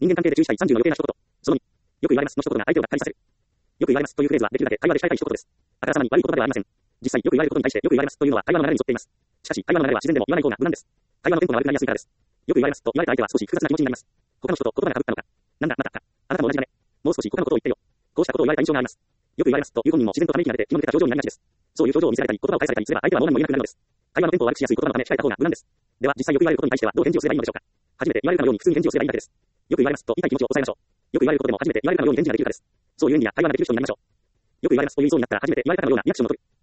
人間関係で注意したい30の余計な一言。その2。よく言われますの一言が相手をがっかりさせる。よく言われますというフレーズはできるだけ会話で控えたい一言です。あからさまに悪い言葉ではありません。実際よく言われることに対してよく言われますというのは会話の流れに沿っています。しかし会話の流れは自然でも言わない方が無難です。会話のテンポが悪くなりやすいからです。よく言われますと言われた相手は少し複雑な気持ちになります。他の人と言葉が被ったのか。なんだまたか。あなたも同じだね。もう少し他のことを言ってよ。こうしたことを言われた印象があります。よく言われますという本人も自然とため息が出て気の抜けた表情になりがちです。そういう表情を見せられたり言葉を返されたりすれば相手はもう何も言えなくなるのです。会話のテンポを悪くしやすい言葉のため控えた方が無難です。では実際よく言われることに対してはどう返事をすればいいのでしょうか。初めて言われるかのように普通に返事をすればいいだけです。よく言われますと言いたい気持ちを抑えましょう。よく言われることでも初めて言われるかのように返事ができるかです。そういう意味では会話ができる人になりましょう。よく言われますと言いそうになったら初めて言われたかのようなリアクションを取る。